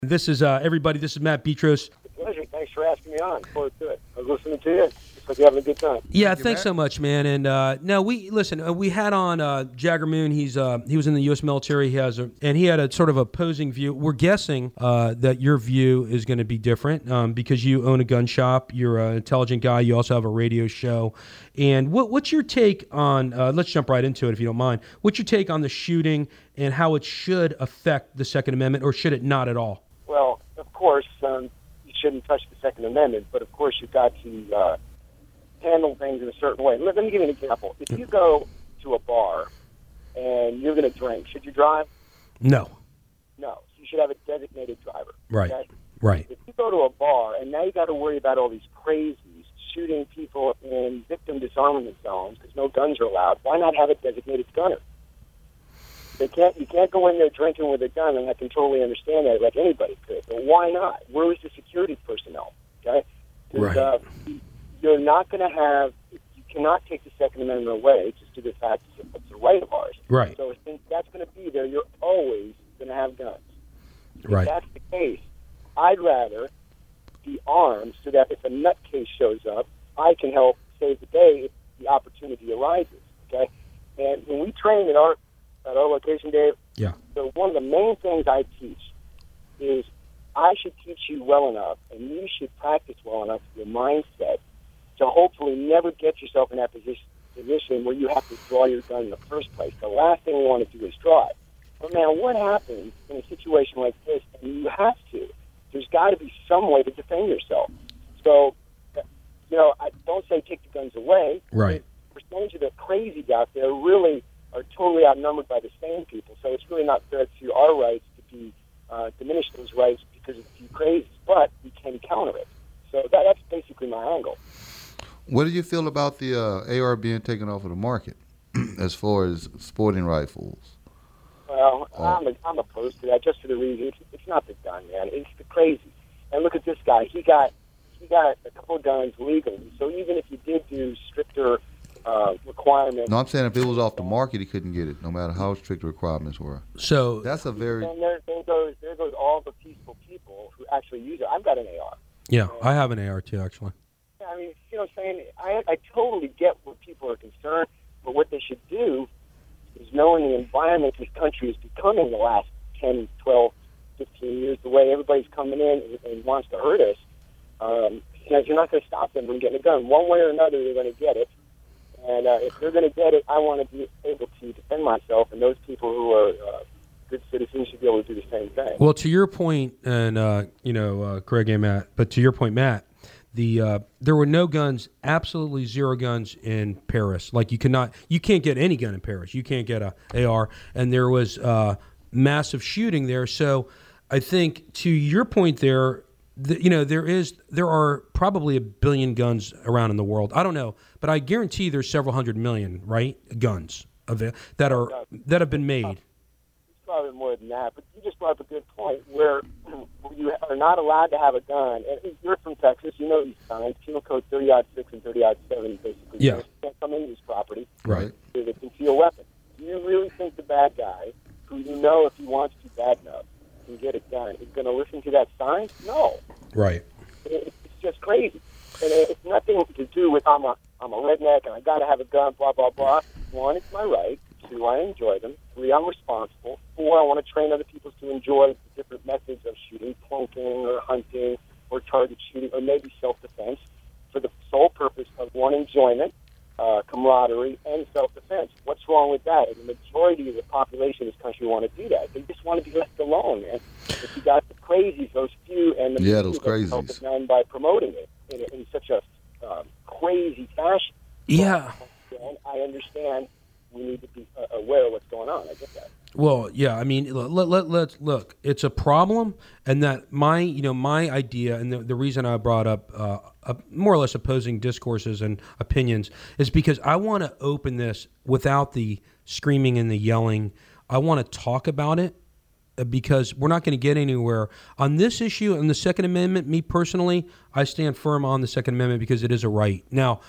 This is everybody. This is Matt Petros. Pleasure. Thanks for asking me on. Look forward to it. I was listening to you. Looks like you're having a good time. Yeah, thanks so much, man. And no, we had on Jagger Moon. He was in the U.S. military. He had a sort of opposing view. We're guessing that your view is going to be different because you own a gun shop. You're an intelligent guy. You also have a radio show. And what's your take on? Let's jump right into it if you don't mind. What's your take on the shooting and how it should affect the Second Amendment, or should it not at all? Well, of course, you shouldn't touch the Second Amendment, but of course you've got to handle things in a certain way. Let me give you an example. If you go to a bar and you're going to drink, should you drive? No. No. You should have a designated driver. Right. Okay? Right. If you go to a bar and now you got to worry about all these crazies shooting people in victim disarmament zones because no guns are allowed, why not have a designated gunner? You can't go in there drinking with a gun, and I can totally understand that, like anybody could. But why not? Where is the security personnel? Okay, right. You're not going to have. You cannot take the Second Amendment away just due to the fact it's a right of ours. Right. So since that's going to be there, you're always going to have guns. Right. If that's the case, I'd rather be armed so that if a nutcase shows up, I can help save the day if the opportunity arises. Okay, and when we train at our location, Dave, yeah. So one of the main things I teach is I should teach you well enough, and you should practice well enough your mindset to hopefully never get yourself in that position where you have to draw your gun in the first place. The last thing you want to do is draw it. But man, what happens in a situation like this? And you have to. There's got to be some way to defend yourself. So, I don't say take the guns away. Right. The percentage of the crazies out there really are totally outnumbered by the sane people. So it's really not fair to our rights to be diminish those rights because of a few crazies, but we can counter it. So that's basically my angle. What do you feel about the AR being taken off of the market as far as sporting rifles? Well, I'm opposed to that just for the reason it's not the gun, man. It's the crazy. And look at this guy. He got a couple of guns legally. So even if you did do stricter requirements. No, I'm saying if it was off the market, he couldn't get it, no matter how strict the requirements were. So that's a very. And there goes all the peaceful people who actually use it. I've got an AR. Yeah, I have an AR too, actually. I mean, you know what I'm saying? I totally get where people are concerned, but what they should do is knowing the environment this country is becoming the last 10, 12, 15 years, the way everybody's coming in and wants to hurt us, you're not going to stop them from getting a gun. One way or another, they're going to get it. And if they're going to get it, I want to be able to defend myself, and those people who are good citizens should be able to do the same thing. Well, to your point, and Greg and Matt, but to your point, Matt, there were no guns, absolutely zero guns in Paris. Like you can't get any gun in Paris. You can't get a AR, and there was massive shooting there. So I think to your point there. There are probably 1 billion guns around in the world. I don't know, but I guarantee there's several hundred million, right, guns that have been made. It's probably more than that, but you just brought up a good point where you are not allowed to have a gun. And you're from Texas, you know these signs, Penal Code 30-6 and 30-7, basically. Yeah. You can't come into this property. Right. With a concealed weapon. Do you really think the bad guy, who you know if he wants to bad enough, can get it done, is going to listen to that sign? No. Right. It's just crazy. And it's nothing to do with I'm a redneck and I got to have a gun, blah, blah, blah. One, it's my right. Two, I enjoy them. Three, I'm responsible. Four, I want to train other people to enjoy the different methods of shooting, plunking or hunting or target shooting or maybe self-defense for the sole purpose of, one, enjoyment, camaraderie, and self-defense. What's wrong with that? And the majority of the population in this country want to do that. They just want to be left alone, man. If you got the crazies, those few, and the those crazies, help it none by promoting it in such a crazy fashion. Yeah. And I understand we need to be aware of what's going on. I get that. Well, yeah. I mean, let's look. It's a problem, and that my idea, and the reason I brought up more or less opposing discourses and opinions is because I want to open this without the screaming and the yelling. I want to talk about it because we're not going to get anywhere on this issue. On the Second Amendment, me personally, I stand firm on the Second Amendment because it is a right. Now,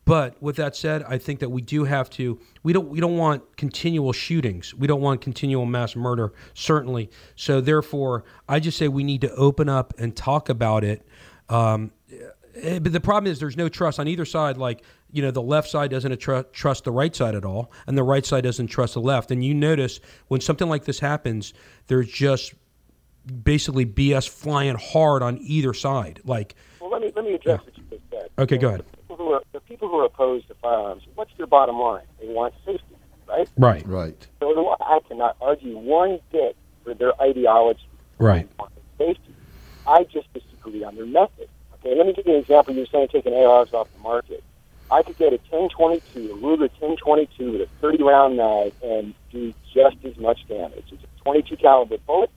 But with that said, I think that we do have to. We don't want continual shootings. We don't want continual mass murder, certainly. So therefore, I just say we need to open up and talk about it. But the problem is there's no trust on either side. Like, the left side doesn't trust the right side at all, and the right side doesn't trust the left. And you notice when something like this happens, there's just basically BS flying hard on either side. Like, well, let me address what you just said. Okay, go ahead. The people who are opposed to firearms, what's their bottom line? They want safety, right? Right. So I cannot argue one bit for their ideology. Right. Safety. I just disagree on their method. Okay, let me give you an example. You're saying taking ARs off the market. I could get a 1022, a Ruger 1022 with a 30-round mag and do just as much damage. It's a 22 caliber bullet.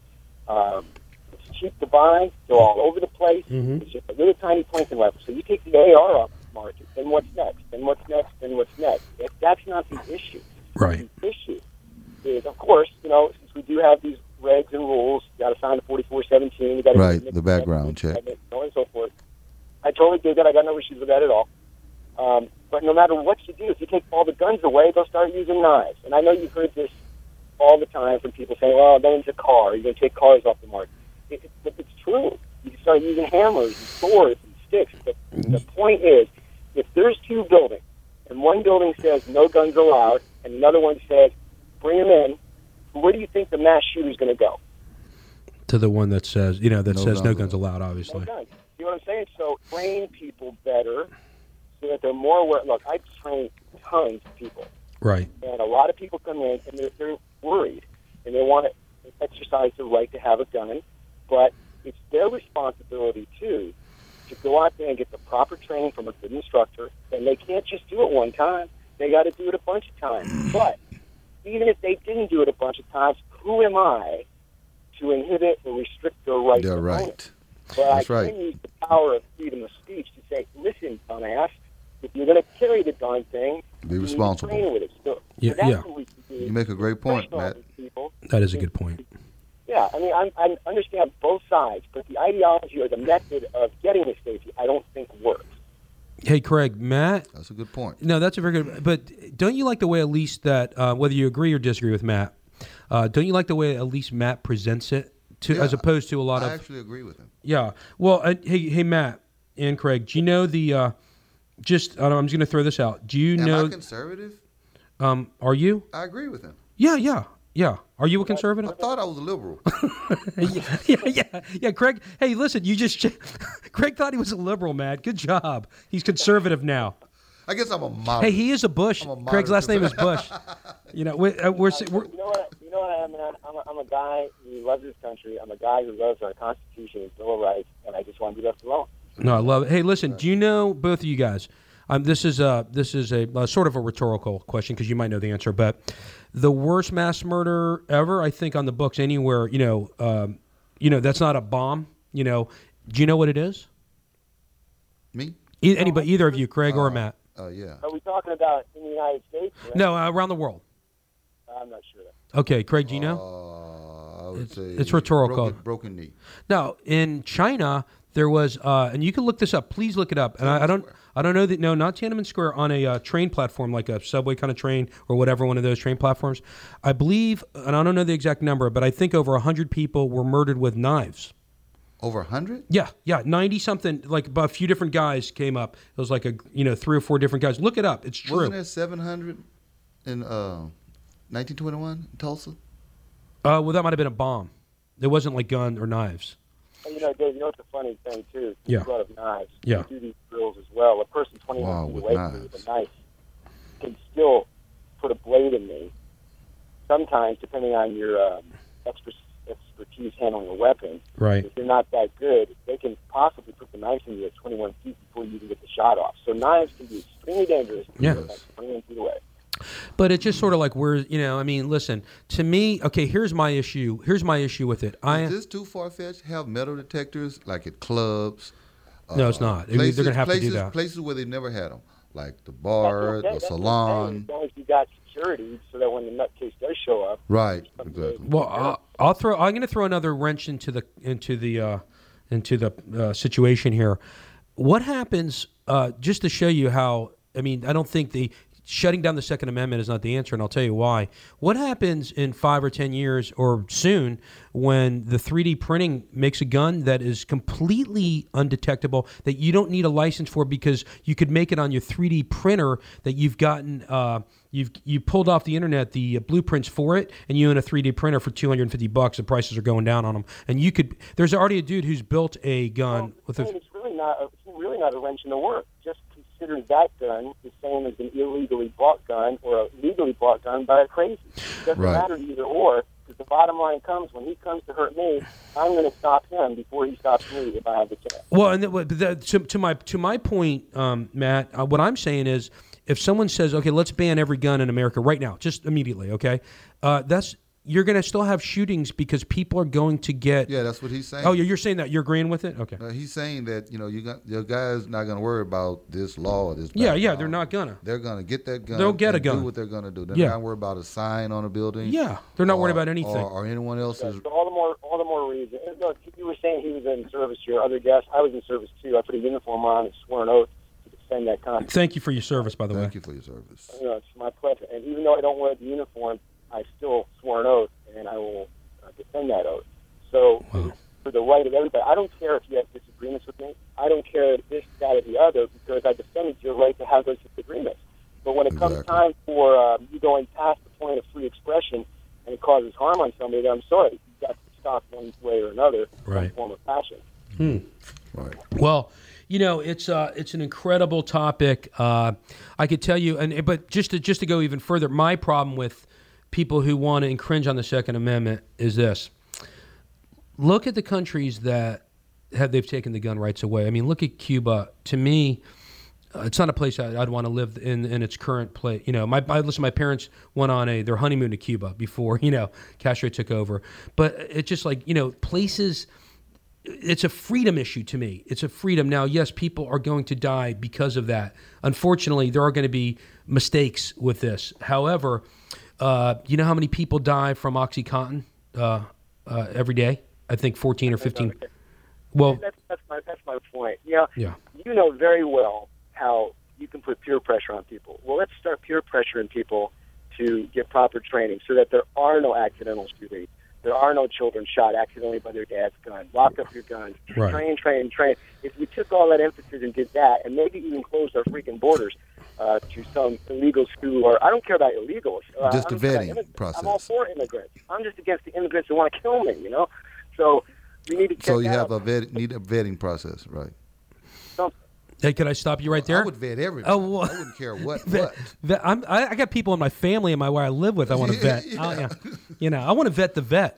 It's cheap to buy. Go all over the place. Mm-hmm. It's just a little tiny pointing rifle. So you take the AR off the market. Then what's next? Then what's next? Then what's next? That's not the issue. Right. The issue is, of course, since we do have these regs and rules, you got to sign the 4417. You got to Right. The background check. So on and so forth. I totally dig that. I got no issues with that at all. But no matter what you do, if you take all the guns away, they'll start using knives. And I know you've heard this all the time from people saying, "Well, then it's a car. You're going to take cars off the market." But it's true. You can start using hammers and swords and sticks. But the point is, if there's two buildings, and one building says no guns allowed, and another one says bring them in, where do you think the mass shooter is going to go? To the one that says, no guns allowed, obviously. No guns. See what I'm saying? So train people better so that they're more aware. Look, I train tons of people. Right. And a lot of people come in and they're worried and they want to exercise their right to have a gun, but it's their responsibility too to go out there and get the proper training from a good instructor. And they can't just do it one time; they got to do it a bunch of times. But even if they didn't do it a bunch of times, who am I to inhibit or restrict their right? They're right. But That's I right. can use the power of freedom of speech to say, "Listen, dumbass, if you're going to carry the darn thing, Be you need to responsible." train with it." So Yeah, that's yeah. what we can do. You make a great point, Matt. People. That is a good point. Yeah, I mean, I understand both sides, but the ideology or the method of getting the safety, I don't think works. Hey, Craig, Matt. That's a good point. No, that's a very good. But don't you like the way at least that whether you agree or disagree with Matt, don't you like the way at least Matt presents it as opposed to a lot of? I actually agree with him. Yeah. Well, hey, Matt and Craig, do you know the? I'm just going to throw this out. Do you know? Am I conservative? Are you? I agree with him. Yeah. Are you a conservative? I thought I was a liberal. yeah. Craig, hey, listen, Craig thought he was a liberal, Matt. Good job. He's conservative now. I guess I'm a moderate. Hey, he is a Bush. I'm a Craig's last name is moderate. Bush. We're You know what I am, man? I'm a guy who loves this country. I'm a guy who loves our Constitution and Bill of Rights, and I just want to be left alone. No, I love it. Hey, listen, do you know, both of you guys, this is a sort of a rhetorical question because you might know the answer, but the worst mass murder ever, I think, on the books anywhere, that's not a bomb, do you know what it is? Me? Either of you, Craig or Matt? Yeah. Are we talking about in the United States? Right? No, around the world. I'm not sure. Okay, Craig, do you know? I would say it's rhetorical. Broken knee. Now, in China, there was, and you can look this up. Please look it up. And I don't know that. No, not Tiananmen Square. On a train platform, like a subway kind of train or whatever, one of those train platforms. I believe, and I don't know the exact number, but I think over 100 people were murdered with knives. Over 100? Yeah, 90 something. Like a few different guys came up. It was like 3 or 4 different guys. Look it up. It's true. Wasn't there 700 in 1921 in Tulsa? Well, that might have been a bomb. It wasn't like gun or knives. And, Dave, what's the funny thing, too? Yeah. You brought up knives. Yeah. We do these drills as well. A person 21 feet with away from me knives. with a knife can put a blade in me. Sometimes, depending on your expertise handling a weapon, Right. if you're not that good, they can possibly put the knife in you at 21 feet before you can get the shot off. So knives can be extremely dangerous. Yeah. 21 feet away. But it's just sort of like listen, to me, okay, here's my issue with it. Is this too far-fetched? Have metal detectors like at clubs? No, it's not. They're Places, going to have to do places, that. Places where they never had them, like the bar, That's okay. the That's salon. okay, as long as you got security so that when the nutcase does show up. Right, exactly. Well, I'm going to throw another wrench into the situation here. What happens? Just to show you how I mean, I don't think shutting down the Second Amendment is not the answer, and I'll tell you why. What happens in 5 or 10 years or soon when the 3D printing makes a gun that is completely undetectable, that you don't need a license for because you could make it on your 3D printer that you've gotten you pulled off the internet the blueprints for it, and you own a 3D printer for $250. The prices are going down on them, and you could. There's already a dude who's built a gun with a. It's really not a wrench in the work. Just consider that gun the same as an illegally bought gun or a legally bought gun by a crazy. It doesn't matter either or, because the bottom line comes, when he comes to hurt me, I'm going to stop him before he stops me if I have the chance. Well, and to my point, Matt, what I'm saying is, if someone says, okay, let's ban every gun in America right now, just immediately, okay, you're going to still have shootings because people are going to get. Yeah, that's what he's saying. Oh, you're saying that? You're agreeing with it? Okay. He's saying that your guy's not going to worry about this law or this. Yeah, they're not gonna. They're going to get that gun. They'll get a gun. Do what they're going to do. They're not worried about a sign on a building. Yeah, they're not worried about anything. Or anyone else's. All the more reason. Look, you were saying he was in service. Your other guest, I was in service too. I put a uniform on and swore an oath to defend that country. Thank you for your service, by the way. Thank you for your service. It's my pleasure. And even though I don't wear the uniform, I still swore an oath, and I will defend that oath. So, for the right of everybody, I don't care if you have disagreements with me. I don't care if this, that, or the other, because I defended your right to have those disagreements. But when it comes time for you going past the point of free expression and it causes harm on somebody, then I'm sorry. You've got to stop one way or another, some form of passion. Right. Well, it's an incredible topic. I could tell you, but just to go even further, my problem with people who want to infringe on the Second Amendment is this. Look at the countries that they've taken the gun rights away. I mean, look at Cuba. To me, it's not a place I'd want to live in its current place. My parents went on their honeymoon to Cuba before, Castro took over. But it's just like, places, it's a freedom issue to me. It's a freedom. Now, yes, people are going to die because of that. Unfortunately, there are going to be mistakes with this. However, you know how many people die from OxyContin every day? I think 14 or 15. Well, that's my point. You know very well how you can put peer pressure on people. Well, let's start peer pressuring people to get proper training so that there are no accidental shootings. There are no children shot accidentally by their dad's gun. Lock up your guns. Right. Train. If we took all that emphasis and did that, and maybe even closed our freaking borders to some illegals who are, I don't care about illegals. Just the vetting process. I'm all for immigrants. I'm just against the immigrants who want to kill me, So we need to check So you that have out. need a vetting process, right? Hey, could I stop you right there? I would vet everybody. Oh, well, I wouldn't care what. I got people in my family and where I live with. I want to vet. I want to vet the vet.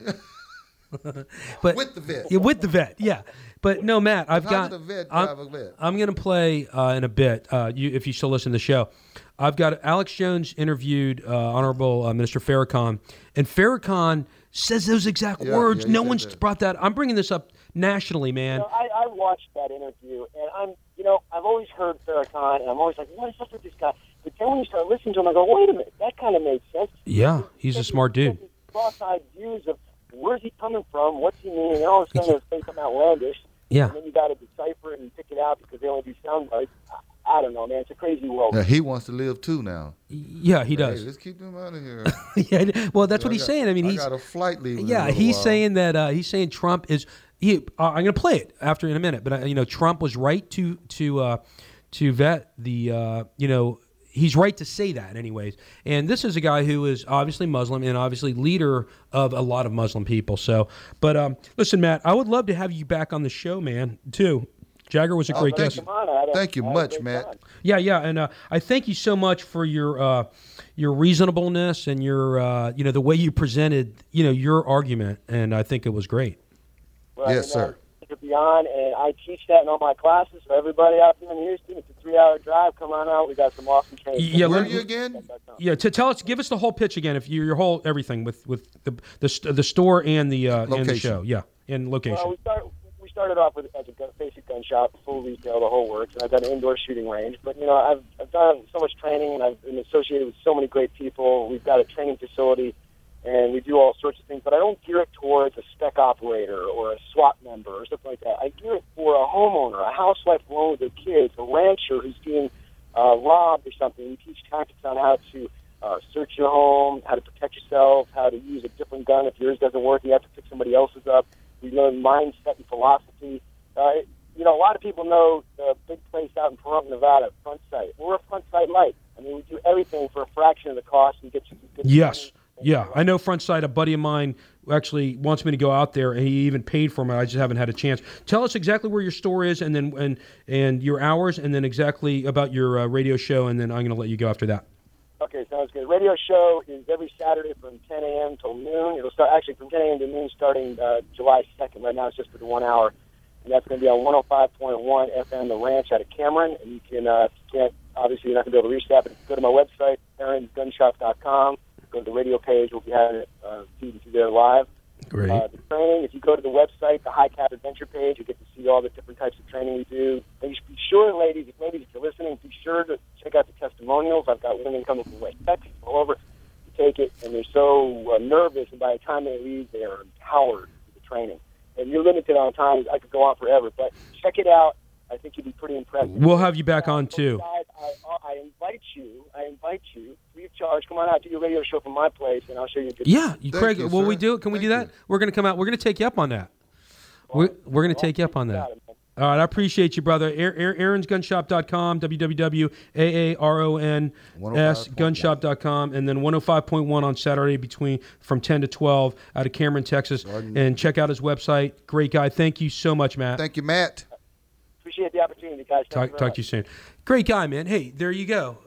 But with the vet. Yeah, with the vet. Yeah. But no, Matt, I'm going to play in a bit. If you still listen to the show, I've got Alex Jones interviewed Honorable Minister Farrakhan, and Farrakhan says those exact words. No one's brought that. I'm bringing this up nationally, man. I watched that interview, and I've always heard Farrakhan, and I'm always like, what is up with this guy? But then when you start listening to him, I go, wait a minute, that kind of makes sense. Yeah, he's a smart dude. Cross-eyed views of where's he coming from, what's he mean, and all of a sudden they say something outlandish. Yeah. And then you got to decipher it and pick it out because they only do sound bites. I don't know, man. It's a crazy world. Now, he wants to live too now. Yeah, he does. Let's keep him out of here. Yeah, well, that's what he's saying. I mean, I got a flight leave. Yeah, he's saying that he's saying Trump is. I'm going to play it after in a minute, but Trump was right to vet the. He's right to say that, anyways. And this is a guy who is obviously Muslim and obviously leader of a lot of Muslim people. So, but listen, Matt, I would love to have you back on the show, man. Too. Jagger was a great guest. Thank you much, Matt. Yeah, and I thank you so much for your reasonableness and your the way you presented your argument, and I think it was great. Well, yes, sir. To be on, and I teach that in all my classes. So everybody out there in Houston, it's a 3-hour drive. Come on out. We got some awesome training. Yeah, where are you again? Yeah, give us the whole pitch again. If your whole everything with the store and the show, yeah, and location. Well, we started off as a basic gun shop, full retail, the whole works, and I've got an indoor shooting range. But I've done so much training, and I've been associated with so many great people. We've got a training facility, and we do all sorts of things. But I don't gear it towards a spec operator or a SWAT member or something like that. I gear it for a homeowner, a housewife alone with their kids, a rancher who's doing robbed or something. We teach tactics on how to search your home, how to protect yourself, how to use a different gun. If yours doesn't work, you have to pick somebody else's up. We learn mindset and philosophy. You know, a lot of people know the big place out in Pahrump, Nevada, Front Sight. We're a Front Sight Light. I mean, we do everything for a fraction of the cost and get you good Yes. money. Yeah, I know Front Sight. A buddy of mine actually wants me to go out there, and he even paid for me. I just haven't had a chance. Tell us exactly where your store is, and then and your hours, and then exactly about your radio show, and then I'm going to let you go after that. Okay, sounds good. Radio show is every Saturday from 10 a.m. till noon. It'll start actually from 10 a.m. to noon starting July 2nd. Right now it's just for the 1 hour. And that's going to be on 105.1 FM, The Ranch out of Cameron. And you can, obviously you're not going to be able to reach that, but if you go to my website, aaronsgunshop.com, go to the radio page, we'll be having it feeding through there live. Great. The training, if you go to the website, the High Cap Adventure page, you get to see all the different types of training we do. And you should be sure, ladies, if you're listening, be sure to check out the testimonials. I've got women coming from West Texas all over to take it, and they're so nervous, and by the time they leave, they are empowered with the training. And you're limited on time. I could go on forever, but check it out. I think you'd be pretty impressed. We'll have you back on, too. I invite you, free of charge. Come on out to your radio show from my place, and I'll show you a good. Yeah, Craig, you, will sir. we do it? Can we do that? you. We're going to come out. We're going to take you up on that. We're going to take you up on that. All right, I appreciate you, brother. AaronsGunshop.com, www.AARONS Gunshop.com, and then 105.1 on Saturday from 10 to 12 out of Cameron, Texas. And check out his website. Great guy. Thank you so much, Matt. Thank you, Matt. Appreciate the opportunity, guys. Talk to you soon. Great guy, man. Hey, there you go.